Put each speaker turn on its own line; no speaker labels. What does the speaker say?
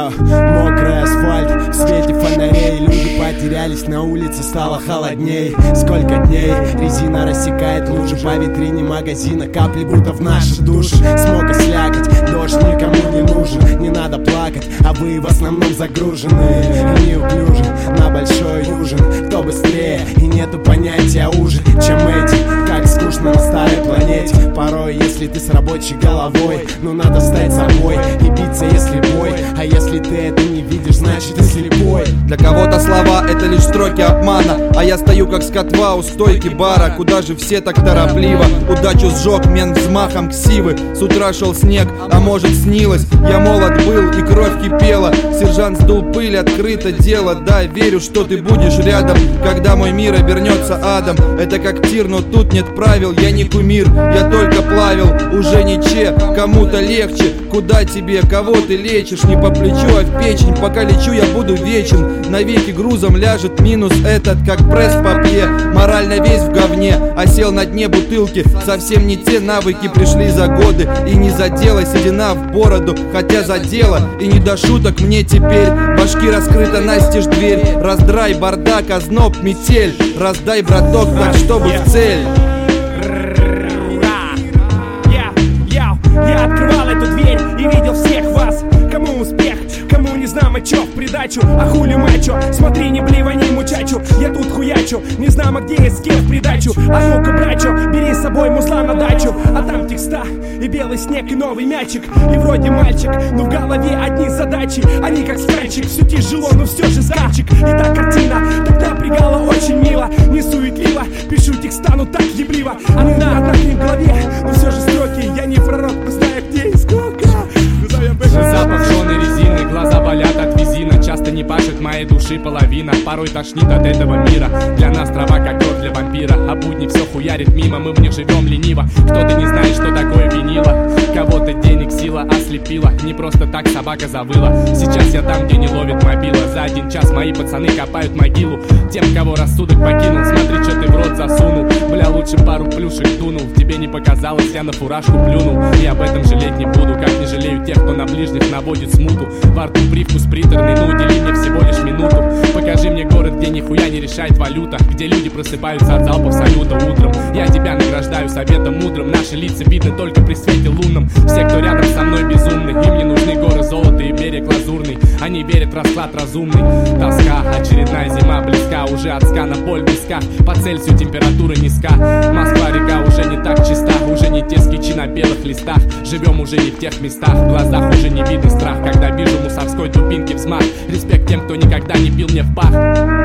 Мокрый асфальт в свете фонарей. Люди потерялись на улице, стало холодней. Сколько дней резина рассекает лужи по витрине магазина. Капли будто в наши души. Смог и слякоть, дождь никому не нужен. Не надо плакать, а вы в основном загружены и неуклюжи на большой ужин. Кто быстрее, и нету понятия уже, чем эти. Как скучно на старой планете. Порой, если ты с рабочей головой, ну надо стать собой и биться, если бой. А если ты это не видишь, значит ты слепой.
Для кого-то слова это лишь строки обмана, а я стою как скотва у стойки бара. Куда же все так торопливо? Удачу сжег мент взмахом ксивы. С утра шел снег, а может снилось. Я молод был и кровь кипела. Сержант сдул пыль, открыто дело. Да, верю, что ты будешь рядом, когда мой мир обернется адом. Это как тир, но тут нет правил. Я не кумир, я только плавил. Уже не че, кому-то легче. Куда тебе, кого ты лечишь? Не по плечу, а в печень. Пока лечу, я буду вечен. Навеки грузом ляжет минус этот, как пресс-папье. Морально весь в говне, а сел на дне бутылки. Совсем не те навыки пришли за годы. И не задела седина в бороду, хотя задела. И не до шуток мне теперь. Башки раскрыта настежь дверь. Раздрай, бардак, озноб, метель. Раздай, браток, так чтобы в цель.
Я открывал эту дверь и видел всех вас. Кому успех, кому не знамо чё в придачу. А хули мачо, смотри, не блевани мучачу. Я тут хуячу, не знамо где и с кем в придачу. А ну-ка, брачо, бери с собой музла на дачу. А там текста и белый снег и новый мячик. И вроде мальчик, но в голове одни задачи. Они как сканчик, все тяжело, но все же скачик. И та картина так напрягала очень мило. Не суетливо, пишу текста, но так ебливо. А ну да, одна в голове, но все же строки. Я не пророк, но знаю где и сколько.
Запах жженой резины, глаза болят от визина. Часто не пашет моей души половина. Порой тошнит от этого мира. Для нас трава как кровь для вампира. А будни все хуярит мимо, мы в них живем лениво. Кто-то не знает, что такое винила. Кого-то денег сила ослепила. Не просто так собака завыла. Сейчас я там, где не ловит мобила. За 1 час мои пацаны копают могилу тем, кого рассудок покинул. Смотри, что ты в рот засунул. Бля, лучше пару плюшек дунул. Тебе не показалось, я на фуражку плюнул. И об этом жалеть не буду, как не жалею тех, кто на ближних наводит смуту. Во рту привкус приторный, ну удели мне всего лишь минуту. Покажи мне город, где нихуя не решает валюта. Где люди просыпаются от залпов салюта утром. Я тебя награждаю советом мудрым. Наши лица видны только при свете лунном. Все, кто рядом со мной, безумны. Им не нужны горы золота и берег лазурный. Они верят в расклад разумный. Тоска, очередная зима близка. Уже адска на боль в висках. По Цельсию температура низка. Москва-река уже не так чиста. Уже не те скетчи на белых листах. Живем уже не в тех местах. В глазах уже не видно страх. Когда вижу мусорской тупинки взмах. Респект тем, кто никогда не бил мне в пах.